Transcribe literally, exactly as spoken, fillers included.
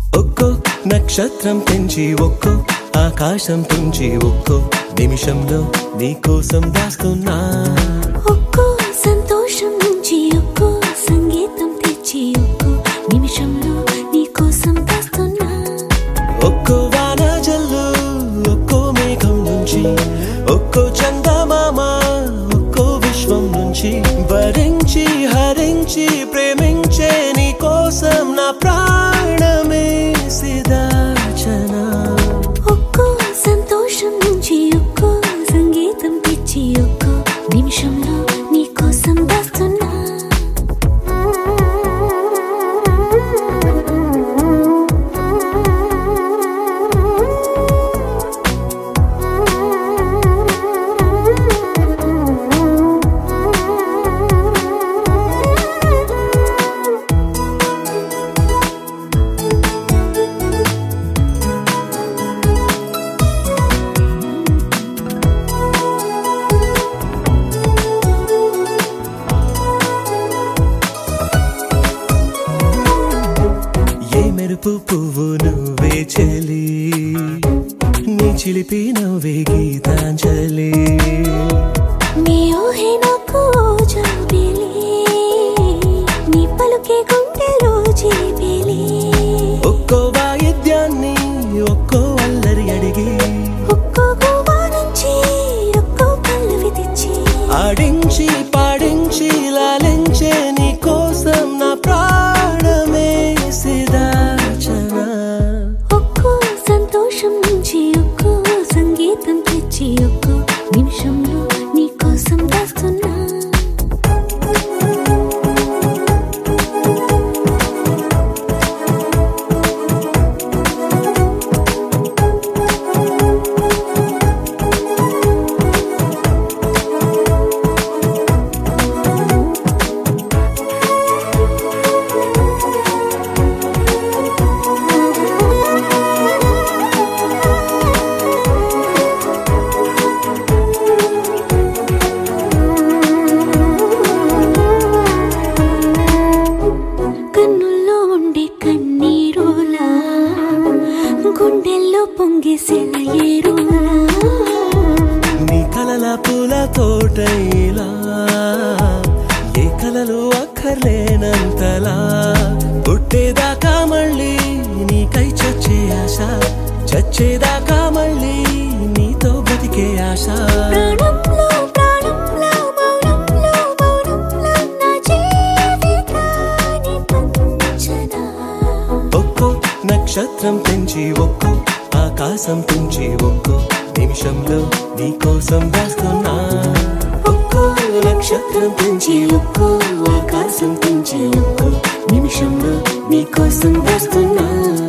ఒక్కో నక్షత్రం పెంచి ఒక్కో ఆకాశం తుంచి ఒక్కో నిమిషంలో నీ కోసం దాస్తున్నా. ఒక్కో సంతోషం నుంచి ఒక్కో సంగీతం తెచ్చి ఒక్కో నిమిషంలో నీ కోసం దాస్తున్నా. ఒక్కో వాన జల్లు ఒక్కో మేఘం నుంచి ఒక్కో చందమామ ఒక్కో విశ్వం నుంచి భరించి హరించి ప్రేమించే నీ కోసం నా ప్రాణమే సిదాచనా. ఒక్కో సంతోషం నుంచి ఒక్కో సంగీతం తెచ్చి ఒక్కో నిమిషంలో నీ కోసం దాస్తున్నా. మెరుపు పువ్వు నువ్వే చెలి నీ చిలిపి నవ్వే గీతాంజలి. నీ ఊహే నాకు జాబిలి నీ పలుకే గుండెలో జీబిలి. ఒక్కో వాయిద్యాన్ని ఒక్కో అల్లరి అడిగి ఒక్కో గోవా నుంచి ఒక్కో పల్లవి తెచ్చి ఆడించి పాడించి లాలించే నీ కోసం నా ప్రాణమే సిదాచనా. ఒక్కో సంతోషం నుంచి ఒక్కో సంగీతం తెచ్చి ఒక్కో నిమిషంలో నీ కోసం దాస్తున్నా. కన్నుల్లో ఉండే కన్నీరులా గుండెల్లో పొంగే సెలయేరులా నీ కలల పూల తోటైలా ఏ కలలు అక్కర్లేనంతలా పుట్టేదాకా మళ్ళీ నీకై చచ్చే ఆశ చచ్చేదాకా మళ్ళీ నీతో బతికే ఆశ. ప్రాణంలో ప్రాణంలో మౌనంలో మౌనంలో నా జీవితాన్ని పంచనా. ఒక్కో నక్షత్రం పెంచి ఒక్కో ఆకాశం తుంచి ఒక్కో నిమిషంలో నీ కోసం దాస్తున్నా. ఒక్కో నక్షత్రం పెంచి ఒక్కో ఆకాశం తుంచి ఒక్కో నిమిషంలో నీ కోసం దాస్తున్నా.